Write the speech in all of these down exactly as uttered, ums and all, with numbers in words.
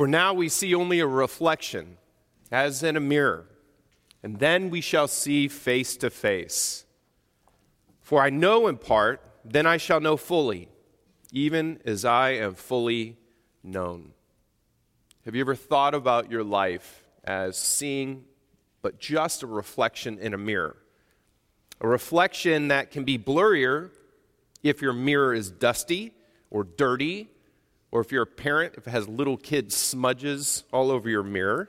For now we see only a reflection, as in a mirror, and then we shall see face to face. For I know in part, then I shall know fully, even as I am fully known. Have you ever thought about your life as seeing but just a reflection in a mirror? A reflection that can be blurrier if your mirror is dusty or dirty, or if you're a parent, if it has little kid smudges all over your mirror.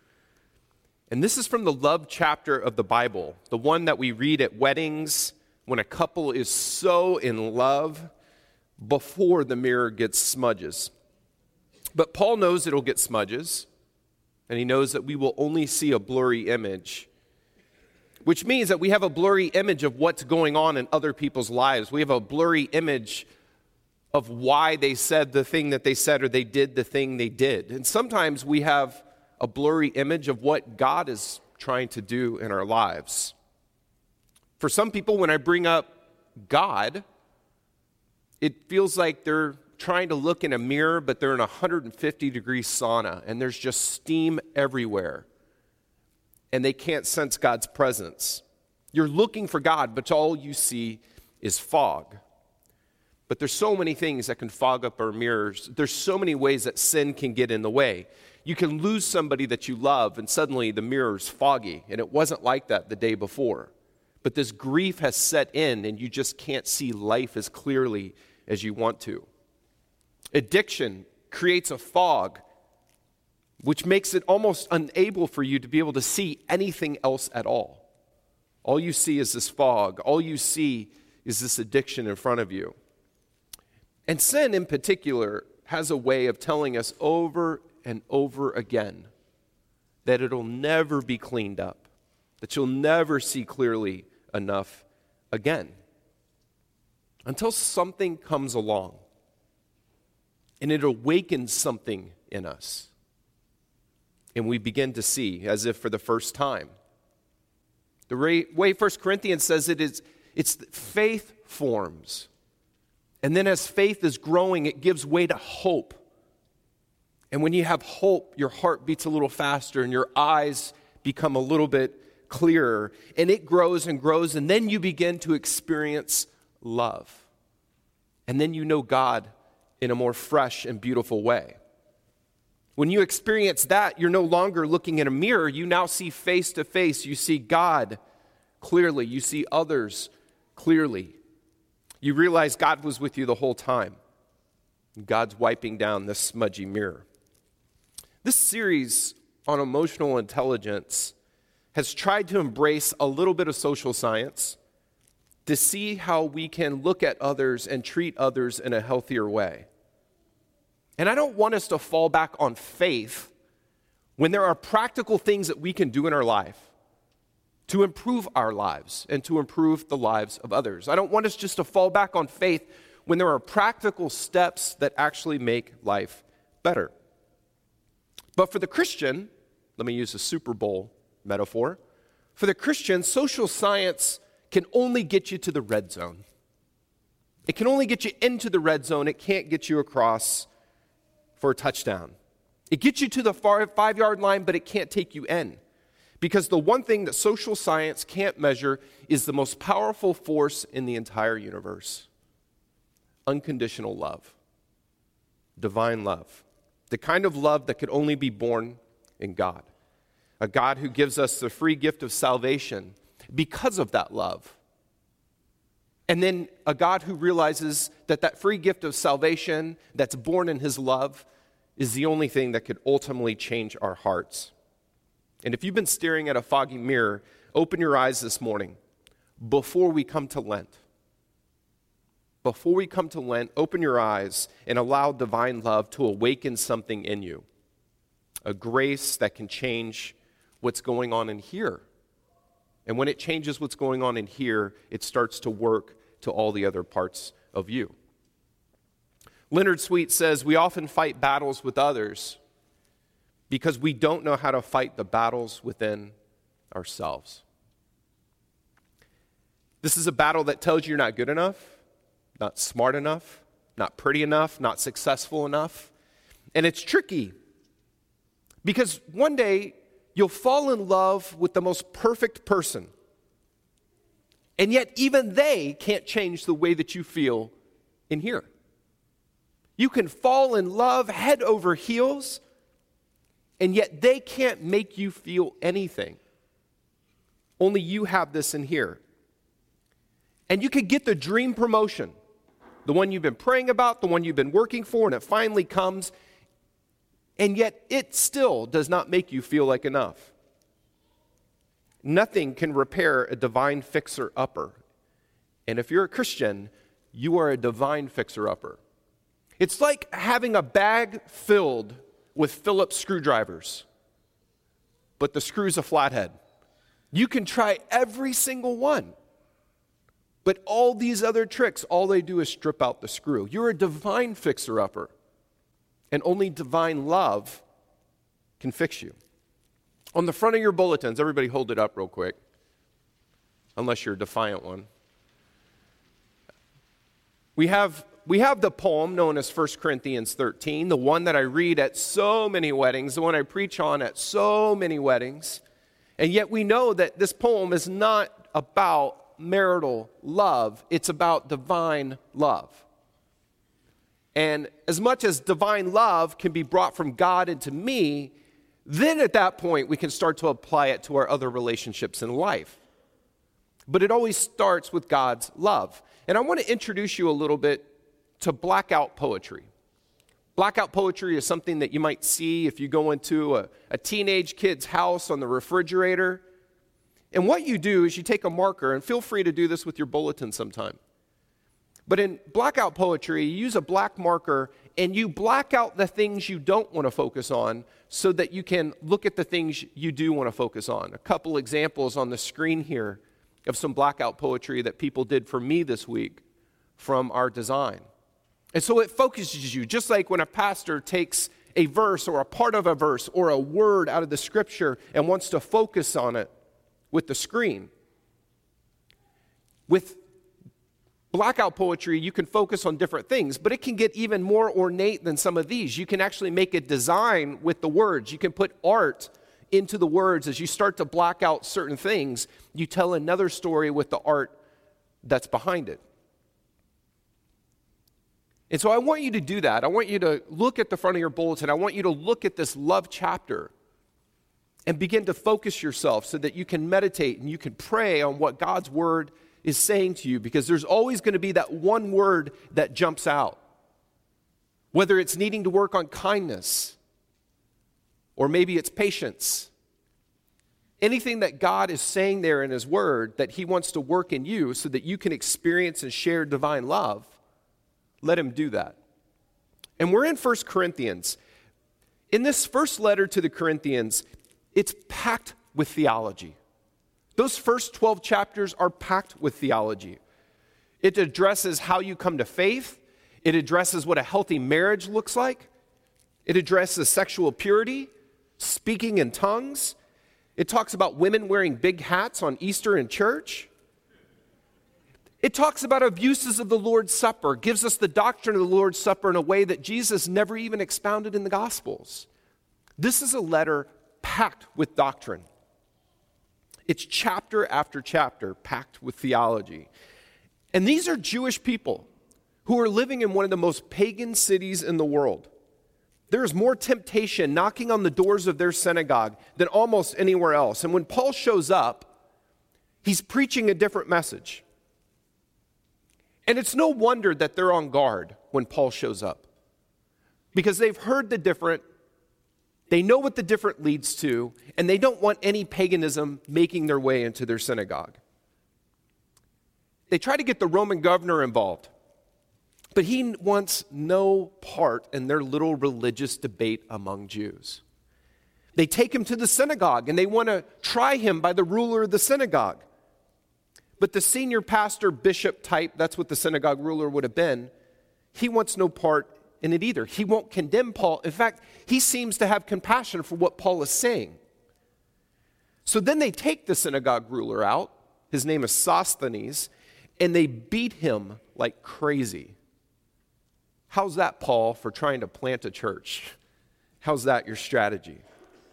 And this is from the love chapter of the Bible, the one that we read at weddings when a couple is so in love before the mirror gets smudges. But Paul knows it'll get smudges, and he knows that we will only see a blurry image, which means that we have a blurry image of what's going on in other people's lives. We have a blurry image of why they said the thing that they said or they did the thing they did. And sometimes we have a blurry image of what God is trying to do in our lives. For some people, when I bring up God, it feels like they're trying to look in a mirror, but they're in a one hundred fifty degree sauna, and there's just steam everywhere, and they can't sense God's presence. You're looking for God, but all you see is fog. But there's so many things that can fog up our mirrors. There's so many ways that sin can get in the way. You can lose somebody that you love, and suddenly the mirror's foggy, and it wasn't like that the day before. But this grief has set in, and you just can't see life as clearly as you want to. Addiction creates a fog, which makes it almost unable for you to be able to see anything else at all. All you see is this fog. All you see is this addiction in front of you. And sin in particular has a way of telling us over and over again that it'll never be cleaned up, that you'll never see clearly enough again until something comes along and it awakens something in us and we begin to see as if for the first time. The way First Corinthians says it is, it's faith forms. And then as faith is growing, it gives way to hope. And when you have hope, your heart beats a little faster and your eyes become a little bit clearer. And it grows and grows, and then you begin to experience love. And then you know God in a more fresh and beautiful way. When you experience that, you're no longer looking in a mirror. You now see face to face. You see God clearly. You see others clearly. You realize God was with you the whole time. God's wiping down this smudgy mirror. This series on emotional intelligence has tried to embrace a little bit of social science to see how we can look at others and treat others in a healthier way. And I don't want us to fall back on faith when there are practical things that we can do in our life to improve our lives and to improve the lives of others. I don't want us just to fall back on faith when there are practical steps that actually make life better. But for the Christian, let me use a Super Bowl metaphor. For the Christian, social science can only get you to the red zone. It can only get you into the red zone. It can't get you across for a touchdown. It gets you to the far five-yard line, but it can't take you in. Because the one thing that social science can't measure is the most powerful force in the entire universe. Unconditional love. Divine love. The kind of love that could only be born in God. A God who gives us the free gift of salvation because of that love. And then a God who realizes that that free gift of salvation that's born in his love is the only thing that could ultimately change our hearts. And if you've been staring at a foggy mirror, open your eyes this morning before we come to Lent. Before we come to Lent, open your eyes and allow divine love to awaken something in you. A grace that can change what's going on in here. And when it changes what's going on in here, it starts to work to all the other parts of you. Leonard Sweet says, we often fight battles with others because we don't know how to fight the battles within ourselves. This is a battle that tells you you're not good enough, not smart enough, not pretty enough, not successful enough. And it's tricky Because one day, you'll fall in love with the most perfect person. And yet, even they can't change the way that you feel in here. You can fall in love head over heels, and yet they can't make you feel anything. Only you have this in here. And you could get the dream promotion, the one you've been praying about, the one you've been working for, and it finally comes, and yet it still does not make you feel like enough. Nothing can repair a divine fixer-upper. And if you're a Christian, you are a divine fixer-upper. It's like having a bag filled with Phillips screwdrivers, but the screw's a flathead. You can try every single one, but all these other tricks, all they do is strip out the screw. You're a divine fixer-upper, and only divine love can fix you. On the front of your bulletins, everybody hold it up real quick, unless you're a defiant one. We have, we have the poem known as First Corinthians thirteen, the one that I read at so many weddings, the one I preach on at so many weddings. And yet we know that this poem is not about marital love. It's about divine love. And as much as divine love can be brought from God into me, then at that point we can start to apply it to our other relationships in life. But it always starts with God's love. And I want to introduce you a little bit to blackout poetry. Blackout poetry is something that you might see if you go into a, a teenage kid's house on the refrigerator. And what you do is you take a marker, and feel free to do this with your bulletin sometime. But in blackout poetry, you use a black marker and you black out the things you don't want to focus on so that you can look at the things you do want to focus on. A couple examples on the screen here of some blackout poetry that people did for me this week from our design. And so it focuses you, just like when a pastor takes a verse or a part of a verse or a word out of the scripture and wants to focus on it with the screen. With blackout poetry, you can focus on different things, but it can get even more ornate than some of these. You can actually make a design with the words. You can put art into the words. As you start to black out certain things, you tell another story with the art that's behind it. And so I want you to do that. I want you to look at the front of your bulletin. I want you to look at this love chapter and begin to focus yourself so that you can meditate and you can pray on what God's word is saying to you, because there's always going to be that one word that jumps out. Whether it's needing to work on kindness, or maybe it's patience. Anything that God is saying there in his word that he wants to work in you so that you can experience and share divine love, let him do that. And we're in First Corinthians. In this first letter to the Corinthians, it's packed with theology. Those first twelve chapters are packed with theology. It addresses how you come to faith. It addresses what a healthy marriage looks like. It addresses sexual purity, speaking in tongues. It talks about women wearing big hats on Easter in church. It talks about abuses of the Lord's Supper, gives us the doctrine of the Lord's Supper in a way that Jesus never even expounded in the Gospels. This is a letter packed with doctrine. It's chapter after chapter packed with theology. And these are Jewish people who are living in one of the most pagan cities in the world. There is more temptation knocking on the doors of their synagogue than almost anywhere else. And when Paul shows up, he's preaching a different message. And it's no wonder that they're on guard when Paul shows up, because they've heard the different, they know what the different leads to, and they don't want any paganism making their way into their synagogue. They try to get the Roman governor involved, but he wants no part in their little religious debate among Jews. They take him to the synagogue, and they want to try him by the ruler of the synagogue. But the senior pastor, bishop type, that's what the synagogue ruler would have been, he wants no part in it either. He won't condemn Paul. In fact, he seems to have compassion for what Paul is saying. So then they take the synagogue ruler out. His name is Sosthenes, and they beat him like crazy. How's that, Paul, for trying to plant a church? How's that your strategy?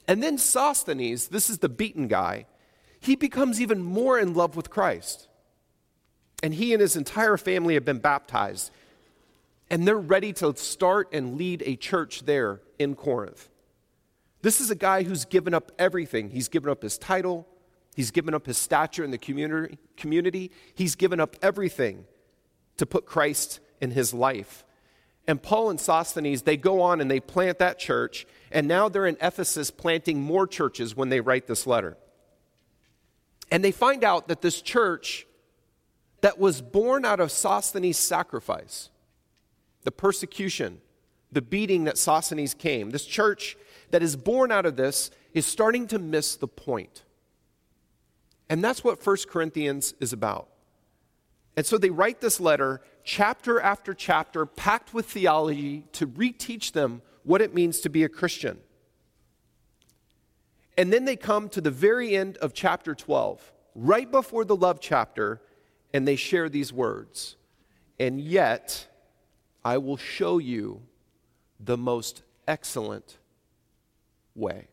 And then Sosthenes, this is the beaten guy, he becomes even more in love with Christ. And he and his entire family have been baptized. And they're ready to start and lead a church there in Corinth. This is a guy who's given up everything. He's given up his title. He's given up his stature in the community. community. He's given up everything to put Christ in his life. And Paul and Sosthenes, they go on and they plant that church. And now they're in Ephesus planting more churches when they write this letter. And they find out that this church that was born out of Sosthenes' sacrifice, the persecution, the beating that Sosthenes came, this church that is born out of this is starting to miss the point. And that's what First Corinthians is about. And so they write this letter, chapter after chapter, packed with theology to reteach them what it means to be a Christian. And then they come to the very end of chapter twelve, right before the love chapter, and they share these words. And yet, I will show you the most excellent way.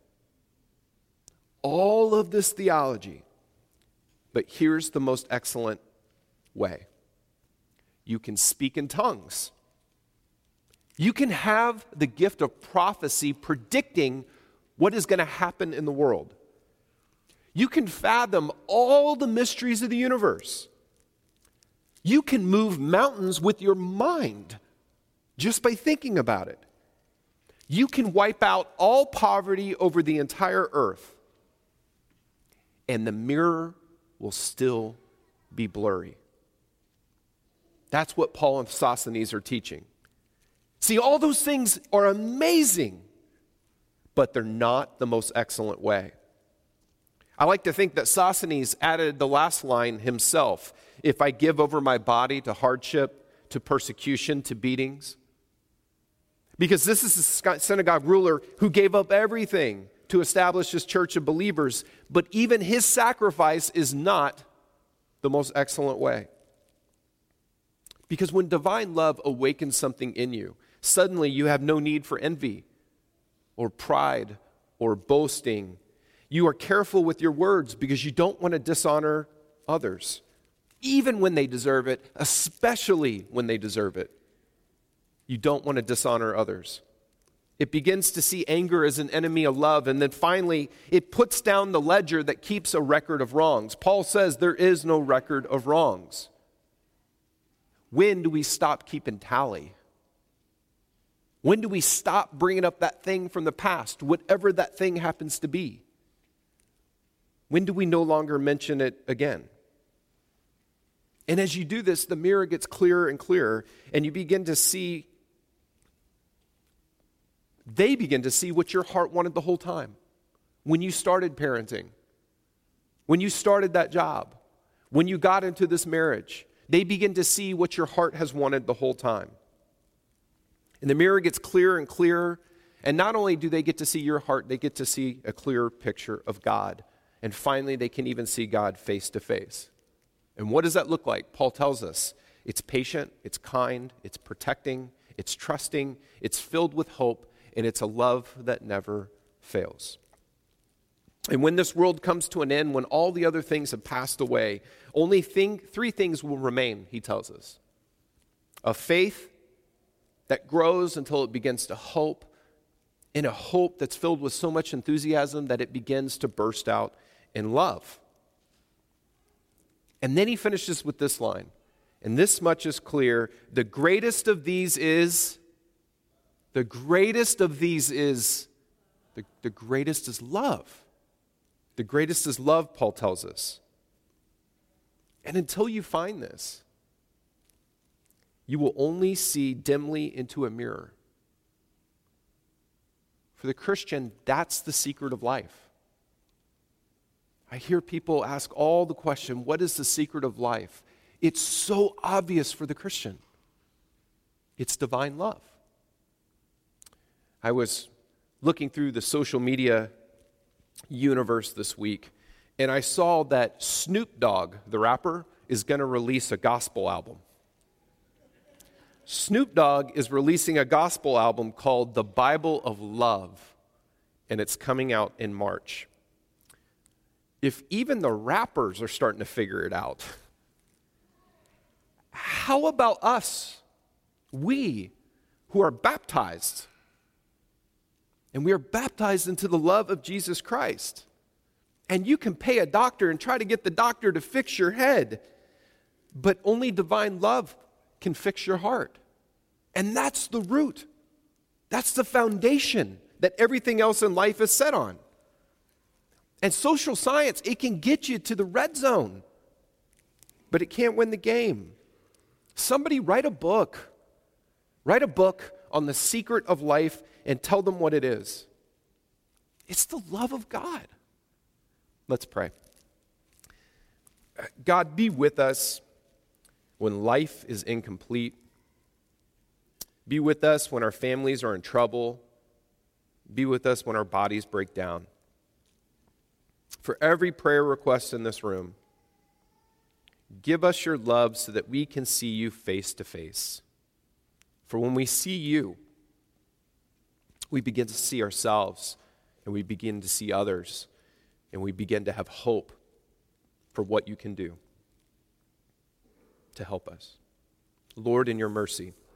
All of this theology, but here's the most excellent way. You can speak in tongues. You can have the gift of prophecy predicting what is going to happen in the world. You can fathom all the mysteries of the universe. You can move mountains with your mind just by thinking about it. You can wipe out all poverty over the entire earth, and the mirror will still be blurry. That's what Paul and Sosthenes are teaching. See, all those things are amazing, but they're not the most excellent way. I like to think that Sosthenes added the last line himself. If I give over my body to hardship, to persecution, to beatings. Because this is a synagogue ruler who gave up everything to establish his church of believers, but even his sacrifice is not the most excellent way. Because when divine love awakens something in you, suddenly you have no need for envy or pride or boasting. You are careful with your words because you don't want to dishonor others, even when they deserve it, especially when they deserve it. You don't want to dishonor others. It begins to see anger as an enemy of love, and then finally, it puts down the ledger that keeps a record of wrongs. Paul says there is no record of wrongs. When do we stop keeping tally? When do we stop bringing up that thing from the past, whatever that thing happens to be? When do we no longer mention it again? And as you do this, the mirror gets clearer and clearer, and you begin to see, they begin to see what your heart wanted the whole time. When you started parenting, when you started that job, when you got into this marriage, they begin to see what your heart has wanted the whole time. And the mirror gets clearer and clearer, and not only do they get to see your heart, they get to see a clearer picture of God. And finally, they can even see God face to face. And what does that look like? Paul tells us it's patient, it's kind, it's protecting, it's trusting, it's filled with hope, and it's a love that never fails. And when this world comes to an end, when all the other things have passed away, only thing, three things will remain, he tells us. A faith that grows until it begins to hope, and a hope that's filled with so much enthusiasm that it begins to burst out in love. And then he finishes with this line, and this much is clear: the greatest of these is, the greatest of these is, the, the greatest is love. The greatest is love, Paul tells us. And until you find this, you will only see dimly into a mirror. For the Christian, that's the secret of life. I hear people ask all the question, what is the secret of life? It's so obvious for the Christian. It's divine love. I was looking through the social media universe this week, and I saw that Snoop Dogg, the rapper, is going to release a gospel album. Snoop Dogg is releasing a gospel album called The Bible of Love. and it's coming out in March. If even the rappers are starting to figure it out, how about us, we who are baptized? And we are baptized into the love of Jesus Christ. And you can pay a doctor and try to get the doctor to fix your head, but only divine love can fix your heart. And that's the root. That's the foundation that everything else in life is set on. And social science, it can get you to the red zone, but it can't win the game. Somebody write a book. Write a book on the secret of life and tell them what it is. It's the love of God. Let's pray. God, be with us when life is incomplete. Be with us when our families are in trouble. Be with us when our bodies break down. For every prayer request in this room, give us your love so that we can see you face to face. For when we see you, we begin to see ourselves, and we begin to see others, and we begin to have hope for what you can do to help us. Lord, in your mercy,